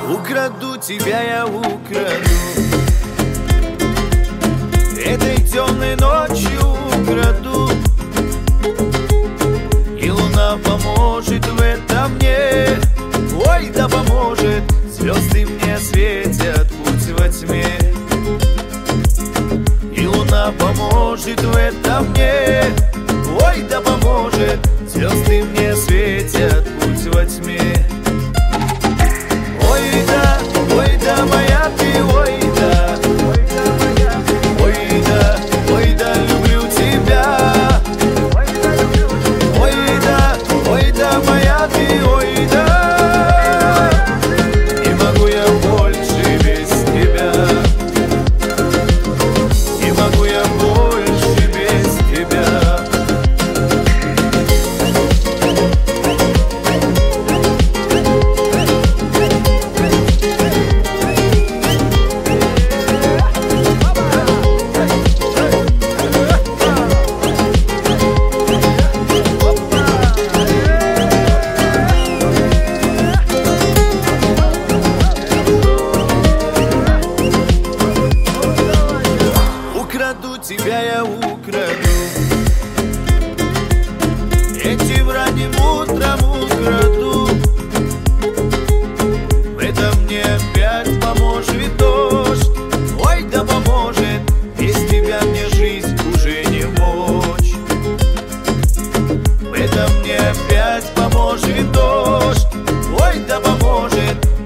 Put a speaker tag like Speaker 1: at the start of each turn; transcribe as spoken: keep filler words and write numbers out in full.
Speaker 1: Украду тебя, я украду. Этой темной ночью украду. И луна поможет в этом мне. Ой, да поможет. Звезды мне светят путь во тьме. И луна поможет в этом мне. Ой, да поможет. Звезды мне светят путь во тьме. Ой, да, ой, да, моя ты, ой, да. Ой, да, ой, да, люблю тебя. Ой, да, ой, да, моя ты, ой, да. Не могу я больше без тебя. Не могу я больше без тебя. Украду тебя, я украду. Этим ранним утром украду. В этом мне опять поможет дождь. Ой, да поможет. Без тебя мне жизнь уже не мочь. В этом мне опять поможет дождь. Ой, да поможет.